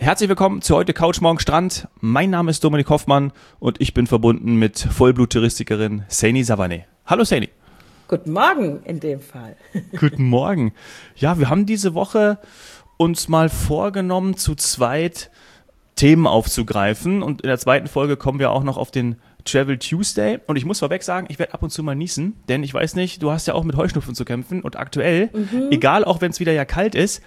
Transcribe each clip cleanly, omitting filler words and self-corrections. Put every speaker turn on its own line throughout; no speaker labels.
Herzlich willkommen zu heute Couch Morgen Strand. Mein Name ist Dominik Hoffmann und ich bin verbunden mit Vollblut-Touristikerin Saini Savane. Hallo Saini.
Guten Morgen in dem Fall.
Guten Morgen. Ja, wir haben diese Woche uns mal vorgenommen, zu zweit Themen aufzugreifen und in der zweiten Folge kommen wir auch noch auf den Travel Tuesday und ich muss vorweg sagen, ich werde ab und zu mal niesen, denn ich weiß nicht, du hast ja auch mit Heuschnupfen zu kämpfen und aktuell, egal auch wenn es wieder ja kalt ist,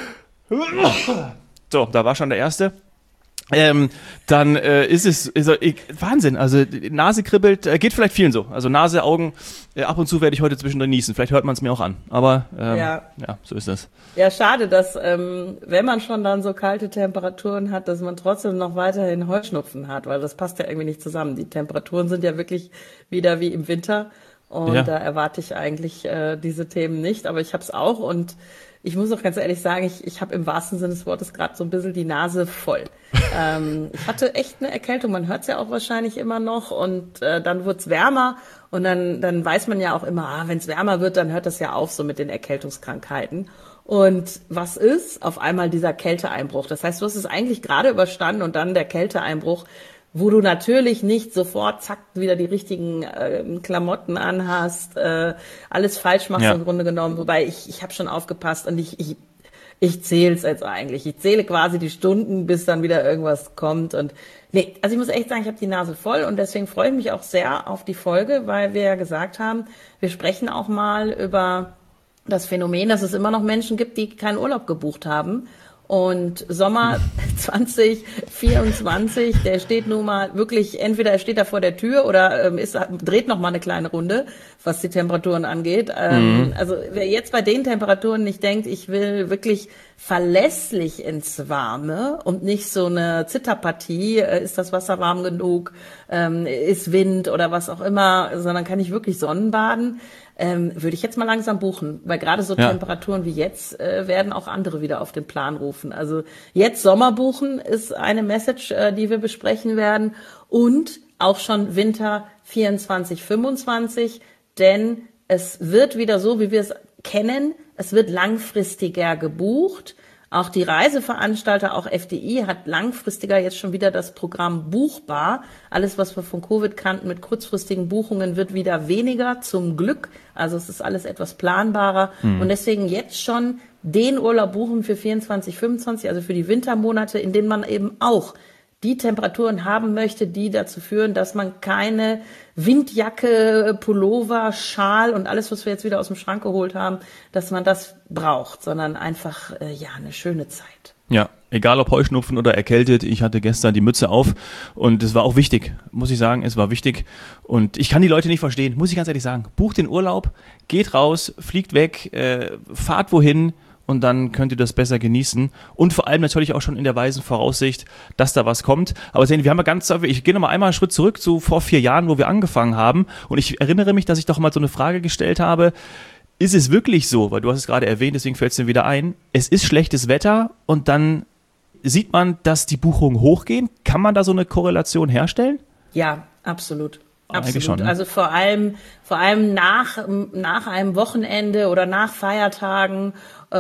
so, da war schon der erste. Dann ist es Wahnsinn. Also die Nase kribbelt, geht vielleicht vielen so. Also Nase, Augen, ab und zu werde ich heute zwischendrin niesen. Vielleicht hört man es mir auch an. Aber ja, so ist das.
Ja, schade, dass wenn man schon dann so kalte Temperaturen hat, dass man trotzdem noch weiterhin Heuschnupfen hat, weil das passt ja irgendwie nicht zusammen. Die Temperaturen sind ja wirklich wieder wie im Winter und da erwarte ich eigentlich diese Themen nicht. Aber ich habe es auch und ich muss auch ganz ehrlich sagen, ich habe im wahrsten Sinne des Wortes gerade so ein bisschen die Nase voll. Ich hatte echt eine Erkältung, man hört es ja auch wahrscheinlich immer noch und dann wird's wärmer und dann weiß man ja auch immer, wenn es wärmer wird, dann hört das ja auf so mit den Erkältungskrankheiten. Und was ist? Auf einmal dieser Kälteeinbruch. Das heißt, du hast es eigentlich gerade überstanden und dann der Kälteeinbruch, wo du natürlich nicht sofort zack wieder die richtigen Klamotten anhast, alles falsch machst im Grunde genommen. Wobei ich habe schon aufgepasst und ich zähle es jetzt eigentlich. Ich zähle quasi die Stunden, bis dann wieder irgendwas kommt. Und nee, also ich muss echt sagen, ich habe die Nase voll und deswegen freue ich mich auch sehr auf die Folge, weil wir ja gesagt haben, wir sprechen auch mal über das Phänomen, dass es immer noch Menschen gibt, die keinen Urlaub gebucht haben. Und Sommer 2024, der steht nun mal wirklich, entweder er steht da vor der Tür oder dreht noch mal eine kleine Runde, was die Temperaturen angeht. Also wer jetzt bei den Temperaturen nicht denkt, ich will wirklich verlässlich ins Warme und nicht so eine Zitterpartie, ist das Wasser warm genug, ist Wind oder was auch immer, sondern kann ich wirklich Sonnenbaden, würde ich jetzt mal langsam buchen, weil gerade so Temperaturen wie jetzt werden auch andere wieder auf den Plan rufen. Also jetzt Sommer buchen ist eine Message, die wir besprechen werden und auch schon Winter 24, 25, denn es wird wieder so, wie wir es kennen, es wird langfristiger gebucht. Auch die Reiseveranstalter, auch FDI hat langfristiger jetzt schon wieder das Programm buchbar. Alles, was wir von Covid kannten mit kurzfristigen Buchungen, wird wieder weniger, zum Glück. Also es ist alles etwas planbarer. Und deswegen jetzt schon den Urlaub buchen für 24, 25, also für die Wintermonate, in denen man eben auch die Temperaturen haben möchte, die dazu führen, dass man keine Windjacke, Pullover, Schal und alles, was wir jetzt wieder aus dem Schrank geholt haben, dass man das braucht, sondern einfach, eine schöne Zeit.
Ja, egal ob Heuschnupfen oder erkältet, ich hatte gestern die Mütze auf und es war auch wichtig, muss ich sagen, es war wichtig und ich kann die Leute nicht verstehen, muss ich ganz ehrlich sagen. Bucht den Urlaub, geht raus, fliegt weg, fahrt wohin, und dann könnt ihr das besser genießen und vor allem natürlich auch schon in der weisen Voraussicht, dass da was kommt. Aber sehen, wir haben ja ich gehe nochmal einmal einen Schritt zurück zu vor 4 Jahren, wo wir angefangen haben und ich erinnere mich, dass ich doch mal so eine Frage gestellt habe, ist es wirklich so, weil du hast es gerade erwähnt, deswegen fällt es mir wieder ein, es ist schlechtes Wetter und dann sieht man, dass die Buchungen hochgehen. Kann man da so eine Korrelation herstellen?
Ja, absolut. Absolut.
Schon, ne?
Also vor allem nach einem Wochenende oder nach Feiertagen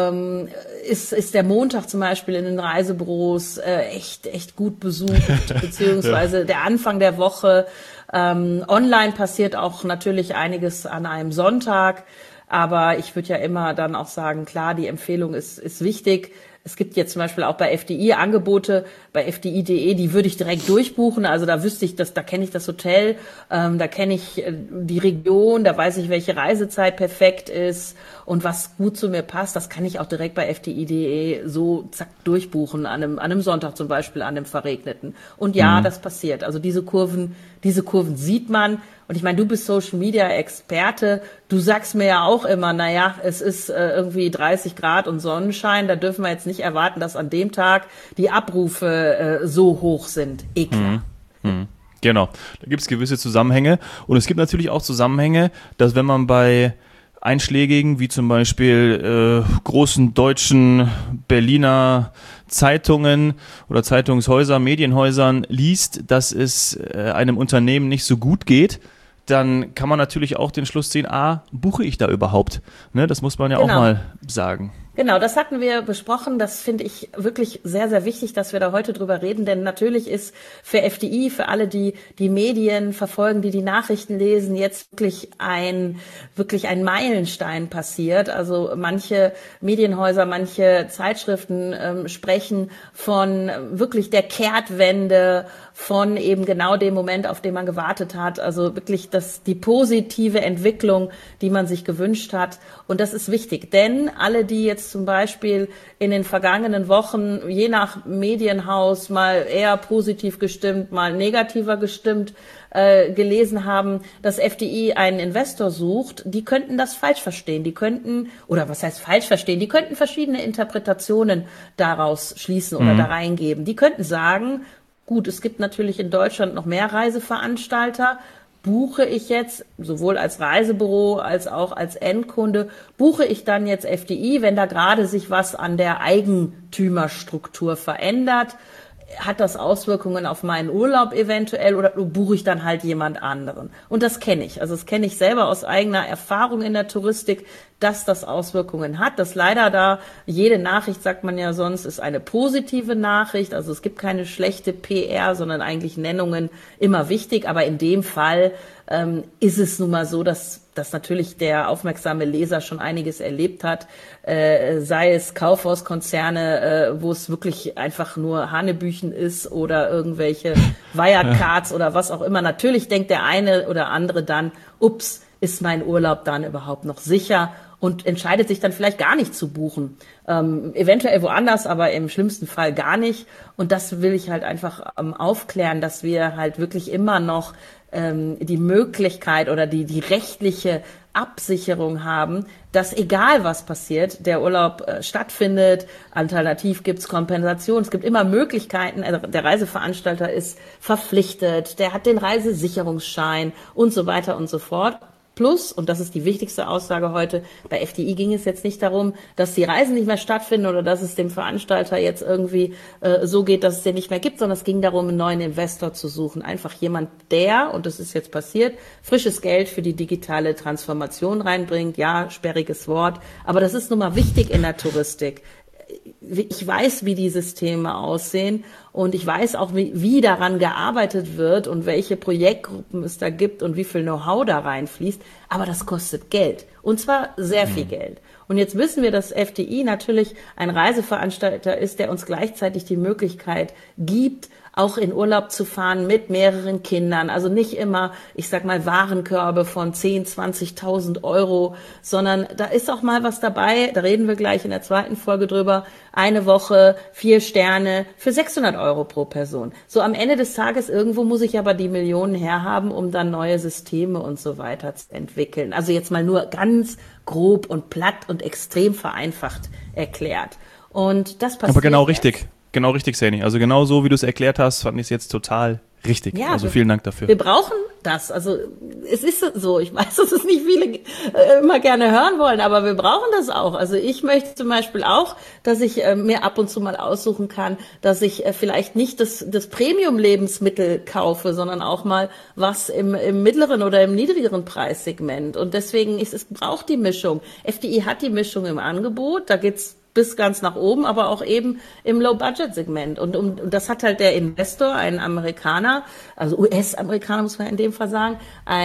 ist der Montag zum Beispiel in den Reisebüros echt gut besucht, beziehungsweise der Anfang der Woche. Online passiert auch natürlich einiges an einem Sonntag, aber ich würde ja immer dann auch sagen, klar, die Empfehlung ist wichtig. Es gibt jetzt zum Beispiel auch bei FDI Angebote, bei fdi.de, die würde ich direkt durchbuchen. Also da wüsste ich, da kenne ich das Hotel, da kenne ich die Region, da weiß ich, welche Reisezeit perfekt ist und was gut zu mir passt. Das kann ich auch direkt bei fdi.de so zack durchbuchen, an einem Sonntag zum Beispiel, an einem verregneten. Und ja, das passiert. Also diese Kurven sieht man. Und ich meine, du bist Social-Media-Experte, du sagst mir ja auch immer, es ist irgendwie 30 Grad und Sonnenschein, da dürfen wir jetzt nicht erwarten, dass an dem Tag die Abrufe so hoch sind. Klar.
Genau, da gibt es gewisse Zusammenhänge und es gibt natürlich auch Zusammenhänge, dass wenn man bei einschlägigen, wie zum Beispiel großen deutschen Berliner Zeitungen oder Zeitungshäuser, Medienhäusern liest, dass es einem Unternehmen nicht so gut geht, dann kann man natürlich auch den Schluss ziehen, buche ich da überhaupt? Ne, das muss man ja auch mal sagen.
Genau, das hatten wir besprochen. Das finde ich wirklich sehr, sehr wichtig, dass wir da heute drüber reden. Denn natürlich ist für FDI, für alle, die die Medien verfolgen, die die Nachrichten lesen, jetzt wirklich ein Meilenstein passiert. Also manche Medienhäuser, manche Zeitschriften sprechen von wirklich der Kehrtwende, von eben genau dem Moment, auf den man gewartet hat. Also wirklich die positive Entwicklung, die man sich gewünscht hat. Und das ist wichtig, denn alle, die jetzt zum Beispiel in den vergangenen Wochen je nach Medienhaus mal eher positiv gestimmt, mal negativer gestimmt gelesen haben, dass FDI einen Investor sucht, die könnten das falsch verstehen. Die könnten verschiedene Interpretationen daraus schließen oder da reingeben. Die könnten sagen, gut, es gibt natürlich in Deutschland noch mehr Reiseveranstalter. Buche ich jetzt, sowohl als Reisebüro als auch als Endkunde, buche ich dann jetzt FDI, wenn da gerade sich was an der Eigentümerstruktur verändert? Hat das Auswirkungen auf meinen Urlaub eventuell oder buche ich dann halt jemand anderen? Und das kenne ich. Also das kenne ich selber aus eigener Erfahrung in der Touristik, dass das Auswirkungen hat. Dass leider da jede Nachricht, sagt man ja sonst, ist eine positive Nachricht. Also es gibt keine schlechte PR, sondern eigentlich Nennungen immer wichtig. Aber in dem Fall ist es nun mal so, dass natürlich der aufmerksame Leser schon einiges erlebt hat, sei es Kaufhauskonzerne, wo es wirklich einfach nur Hanebüchen ist oder irgendwelche Wirecards oder was auch immer. Natürlich denkt der eine oder andere dann, ups, ist mein Urlaub dann überhaupt noch sicher? Und entscheidet sich dann vielleicht gar nicht zu buchen. Eventuell woanders, aber im schlimmsten Fall gar nicht. Und das will ich halt einfach aufklären, dass wir halt wirklich immer noch die Möglichkeit oder die rechtliche Absicherung haben, dass egal was passiert, der Urlaub stattfindet, alternativ gibt's Kompensation, es gibt immer Möglichkeiten, also der Reiseveranstalter ist verpflichtet, der hat den Reisesicherungsschein und so weiter und so fort. Plus, und das ist die wichtigste Aussage heute, bei FDI ging es jetzt nicht darum, dass die Reisen nicht mehr stattfinden oder dass es dem Veranstalter jetzt irgendwie so geht, dass es den nicht mehr gibt, sondern es ging darum, einen neuen Investor zu suchen. Einfach jemand, der, und das ist jetzt passiert, frisches Geld für die digitale Transformation reinbringt. Ja, sperriges Wort, aber das ist nun mal wichtig in der Touristik. Ich weiß, wie die Systeme aussehen und ich weiß auch, wie daran gearbeitet wird und welche Projektgruppen es da gibt und wie viel Know-how da reinfließt. Aber das kostet Geld und zwar sehr viel Geld. Und jetzt wissen wir, dass FDI natürlich ein Reiseveranstalter ist, der uns gleichzeitig die Möglichkeit gibt, auch in Urlaub zu fahren mit mehreren Kindern. Also nicht immer, ich sag mal, Warenkörbe von 10.000, 20.000 Euro, sondern da ist auch mal was dabei, da reden wir gleich in der zweiten Folge drüber, eine Woche, 4 Sterne für 600 Euro pro Person. So am Ende des Tages irgendwo muss ich aber die Millionen herhaben, um dann neue Systeme und so weiter zu entwickeln. Also jetzt mal nur ganz grob und platt und extrem vereinfacht erklärt. Und das passiert.
Aber genau richtig. Genau richtig, Seni. Also genau so, wie du es erklärt hast, fand ich es jetzt total richtig. Ja, also vielen Dank dafür.
Wir brauchen das. Also es ist so, ich weiß, dass es nicht viele immer gerne hören wollen, aber wir brauchen das auch. Also ich möchte zum Beispiel auch, dass ich mir ab und zu mal aussuchen kann, dass ich vielleicht nicht das Premium-Lebensmittel kaufe, sondern auch mal was im mittleren oder im niedrigeren Preissegment. Und deswegen braucht die Mischung. FDI hat die Mischung im Angebot. Da geht's bis ganz nach oben, aber auch eben im Low-Budget-Segment. Und das hat halt der Investor, ein Amerikaner, also US-Amerikaner muss man in dem Fall sagen,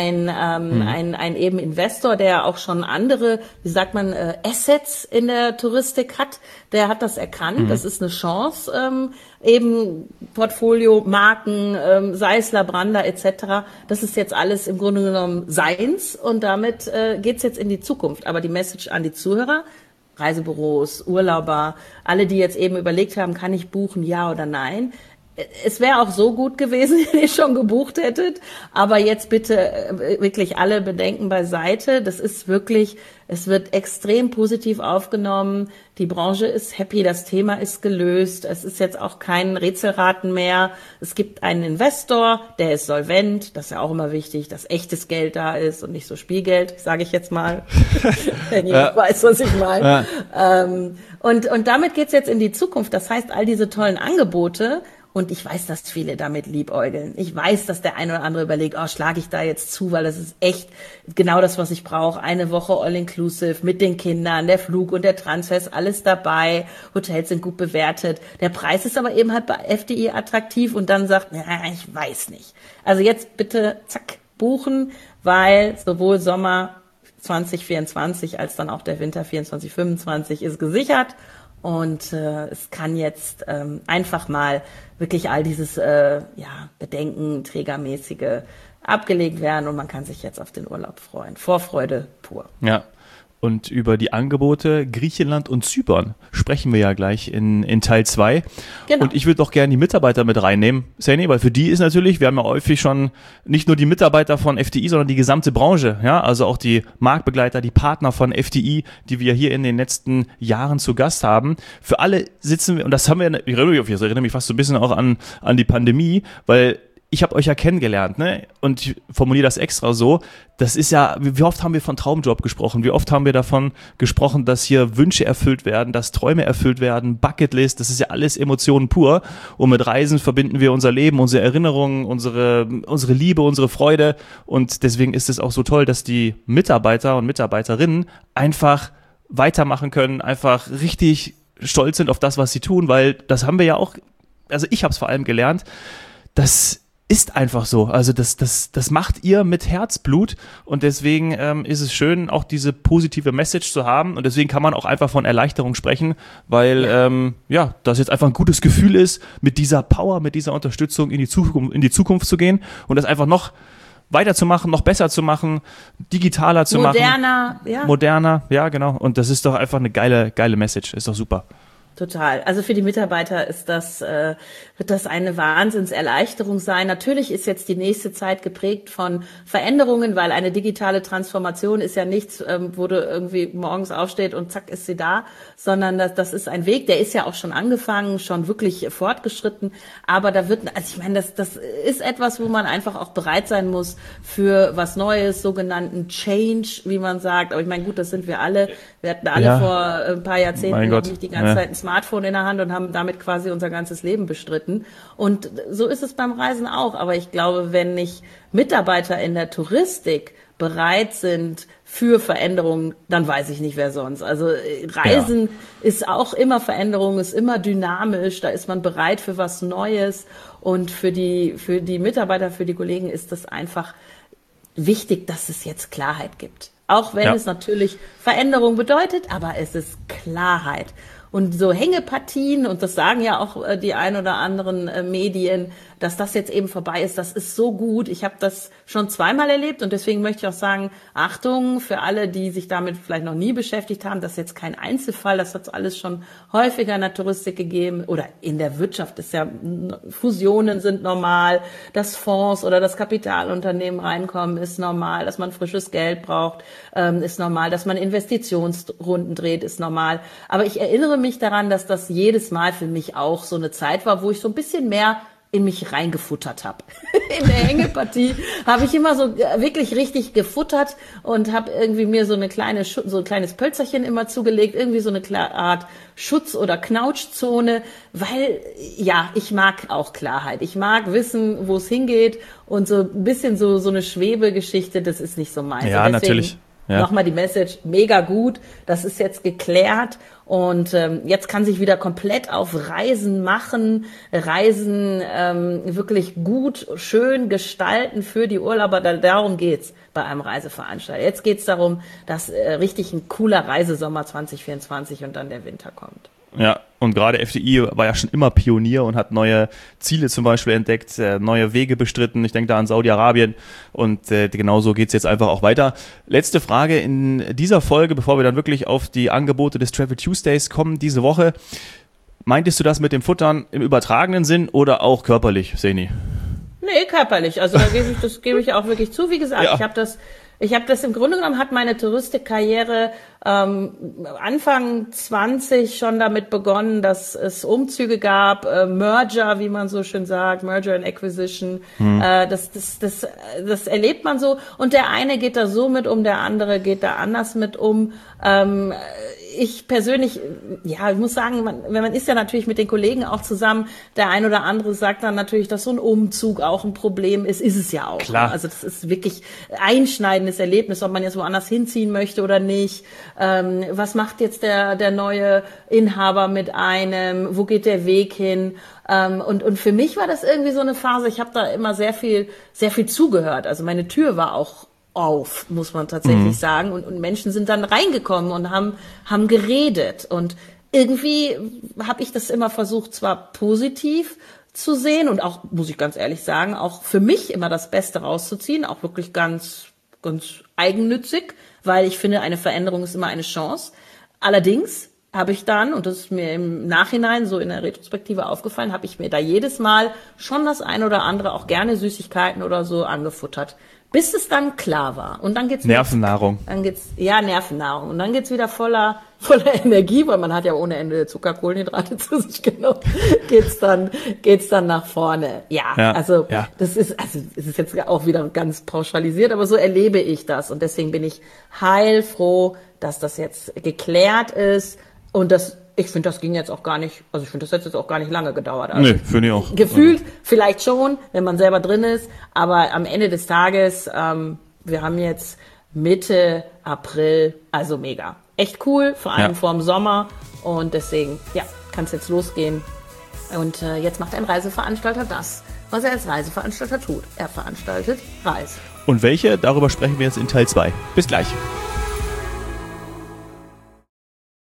ein eben Investor, der auch schon andere, wie sagt man, Assets in der Touristik hat, der hat das erkannt. Das ist eine Chance, eben Portfolio, Marken, sei es Labranda etc. Das ist jetzt alles im Grunde genommen seins und damit geht's jetzt in die Zukunft. Aber die Message an die Zuhörer: Reisebüros, Urlauber, alle, die jetzt eben überlegt haben, kann ich buchen, ja oder nein. Es wäre auch so gut gewesen, wenn ihr schon gebucht hättet, aber jetzt bitte wirklich alle Bedenken beiseite. Das ist wirklich, es wird extrem positiv aufgenommen. Die Branche ist happy, das Thema ist gelöst. Es ist jetzt auch kein Rätselraten mehr. Es gibt einen Investor, der ist solvent. Das ist ja auch immer wichtig, dass echtes Geld da ist und nicht so Spielgeld, sage ich jetzt mal, wenn jemand weiß, was ich meine. Und damit geht's jetzt in die Zukunft. Das heißt, all diese tollen Angebote Und ich weiß, dass viele damit liebäugeln. Ich weiß, dass der eine oder andere überlegt, schlage ich da jetzt zu, weil das ist echt genau das, was ich brauche. Eine Woche all-inclusive mit den Kindern, der Flug und der Transfer ist alles dabei. Hotels sind gut bewertet. Der Preis ist aber eben halt bei FDI attraktiv und dann sagt, ich weiß nicht. Also jetzt bitte, zack, buchen, weil sowohl Sommer 2024 als dann auch der Winter 24/25 ist gesichert. Und es kann jetzt einfach mal wirklich all dieses Bedenken, Trägermäßige abgelegt werden und man kann sich jetzt auf den Urlaub freuen. Vorfreude pur.
Ja. Und über die Angebote Griechenland und Zypern sprechen wir ja gleich in Teil 2. Genau. Und ich würde doch gerne die Mitarbeiter mit reinnehmen, Saini, weil für die ist natürlich, wir haben ja häufig schon nicht nur die Mitarbeiter von FDI, sondern die gesamte Branche, ja, also auch die Marktbegleiter, die Partner von FDI, die wir hier in den letzten Jahren zu Gast haben. Für alle sitzen wir, und das haben wir, ich erinnere mich fast so ein bisschen auch an die Pandemie, weil ich habe euch ja kennengelernt, ne? Und ich formuliere das extra so. Das ist ja, wie oft haben wir von Traumjob gesprochen? Wie oft haben wir davon gesprochen, dass hier Wünsche erfüllt werden, dass Träume erfüllt werden, Bucketlist, das ist ja alles Emotionen pur. Und mit Reisen verbinden wir unser Leben, unsere Erinnerungen, unsere Liebe, unsere Freude. Und deswegen ist es auch so toll, dass die Mitarbeiter und Mitarbeiterinnen einfach weitermachen können, einfach richtig stolz sind auf das, was sie tun, weil das haben wir ja auch, also ich habe es vor allem gelernt, das ist einfach so. Also das macht ihr mit Herzblut und deswegen ist es schön, auch diese positive Message zu haben und deswegen kann man auch einfach von Erleichterung sprechen, weil das jetzt einfach ein gutes Gefühl ist, mit dieser Power, mit dieser Unterstützung in die Zukunft zu gehen und das einfach noch weiterzumachen, noch besser zu machen, digitaler zu machen. Moderner, ja genau. Und das ist doch einfach eine geile Message, ist doch super.
Total. Also für die Mitarbeiter ist wird das eine Wahnsinnserleichterung sein. Natürlich ist jetzt die nächste Zeit geprägt von Veränderungen, weil eine digitale Transformation ist ja nichts, wo du irgendwie morgens aufsteht und zack ist sie da, sondern das ist ein Weg, der ist ja auch schon angefangen, schon wirklich fortgeschritten. Aber das ist etwas, wo man einfach auch bereit sein muss für was Neues, sogenannten Change, wie man sagt. Aber ich meine, gut, das sind wir alle. Wir hatten alle vor ein paar Jahrzehnten noch nicht die ganze Zeit ein Smartphone in der Hand und haben damit quasi unser ganzes Leben bestritten. Und so ist es beim Reisen auch. Aber ich glaube, wenn nicht Mitarbeiter in der Touristik bereit sind für Veränderungen, dann weiß ich nicht, wer sonst. Also Reisen ist auch immer Veränderung, ist immer dynamisch. Da ist man bereit für was Neues. Und für die Mitarbeiter, für die Kollegen ist das einfach wichtig, dass es jetzt Klarheit gibt. Auch wenn es natürlich Veränderung bedeutet, aber es ist Klarheit. Und so Hängepartien, und das sagen ja auch die ein oder anderen Medien, dass das jetzt eben vorbei ist, das ist so gut. Ich habe das schon zweimal erlebt und deswegen möchte ich auch sagen, Achtung für alle, die sich damit vielleicht noch nie beschäftigt haben, das ist jetzt kein Einzelfall, das hat es alles schon häufiger in der Touristik gegeben oder in der Wirtschaft ist ja, Fusionen sind normal, dass Fonds oder das Kapitalunternehmen reinkommen, ist normal, dass man frisches Geld braucht, ist normal, dass man Investitionsrunden dreht, ist normal. Aber ich erinnere mich daran, dass das jedes Mal für mich auch so eine Zeit war, wo ich so ein bisschen mehr in mich reingefuttert habe. In der Hängepartie habe ich immer so wirklich richtig gefuttert und habe irgendwie mir so ein kleines Pölzerchen immer zugelegt, irgendwie so eine Art Schutz- oder Knautschzone, weil ich mag auch Klarheit. Ich mag wissen, wo es hingeht und so ein bisschen so eine Schwebegeschichte, das ist nicht so meins.
Ja, natürlich. Ja.
Nochmal die Message, mega gut, das ist jetzt geklärt und jetzt kann sich wieder komplett auf Reisen wirklich gut, schön gestalten für die Urlauber, darum geht's bei einem Reiseveranstalter. Jetzt geht's darum, dass richtig ein cooler Reisesommer 2024 und dann der Winter kommt.
Ja, und gerade FDI war ja schon immer Pionier und hat neue Ziele zum Beispiel entdeckt, neue Wege bestritten. Ich denke da an Saudi-Arabien und genauso geht's jetzt einfach auch weiter. Letzte Frage in dieser Folge, bevor wir dann wirklich auf die Angebote des Travel Tuesdays kommen diese Woche. Meintest du das mit dem Futtern im übertragenen Sinn oder auch körperlich, Saini?
Nee, körperlich. Also das gebe ich auch wirklich zu. Wie gesagt, ich habe das im Grunde genommen, hat meine Touristikkarriere Anfang 20 schon damit begonnen, dass es Umzüge gab, Merger, wie man so schön sagt, Merger and Acquisition. Das erlebt man so. Und der eine geht da so mit um, der andere geht da anders mit um. ich persönlich, ja, ich muss sagen, wenn man ist ja natürlich mit den Kollegen auch zusammen, der ein oder andere sagt dann natürlich, dass so ein Umzug auch ein Problem ist es ja auch.
Klar.
Also das ist wirklich einschneidendes Erlebnis, ob man jetzt woanders hinziehen möchte oder nicht. Was macht jetzt der neue Inhaber mit einem? Wo geht der Weg hin? Und für mich war das irgendwie so eine Phase, ich habe da immer sehr viel zugehört. Also meine Tür war auch auf, muss man tatsächlich sagen. Und Menschen sind dann reingekommen und haben geredet. Und irgendwie habe ich das immer versucht, zwar positiv zu sehen und auch, muss ich ganz ehrlich sagen, auch für mich immer das Beste rauszuziehen, auch wirklich ganz, ganz eigennützig, weil ich finde, eine Veränderung ist immer eine Chance. Allerdings habe ich dann, und das ist mir im Nachhinein so in der Retrospektive aufgefallen, habe ich mir da jedes Mal schon das ein oder andere, auch gerne Süßigkeiten oder so, angefuttert. Bis es dann klar war. Und dann geht's
Nervennahrung.
Nervennahrung. Und dann geht's wieder voller Energie, weil man hat ja ohne Ende Zuckerkohlenhydrate zu sich genommen. Geht's dann nach vorne. Ja. Also es ist jetzt auch wieder ganz pauschalisiert, aber so erlebe ich das. Und deswegen bin ich heilfroh, dass das jetzt geklärt ist. Und ich finde, das ging jetzt auch gar nicht, also ich finde, das hat jetzt auch gar nicht lange gedauert. Also
nee, finde ich auch.
Gefühlt vielleicht schon, wenn man selber drin ist, aber am Ende des Tages, wir haben jetzt Mitte April, also mega. Echt cool, vor allem vor dem Sommer, und deswegen, kann es jetzt losgehen. Und jetzt macht ein Reiseveranstalter das, was er als Reiseveranstalter tut. Er veranstaltet Reisen.
Und welche? Darüber sprechen wir jetzt in Teil 2. Bis gleich.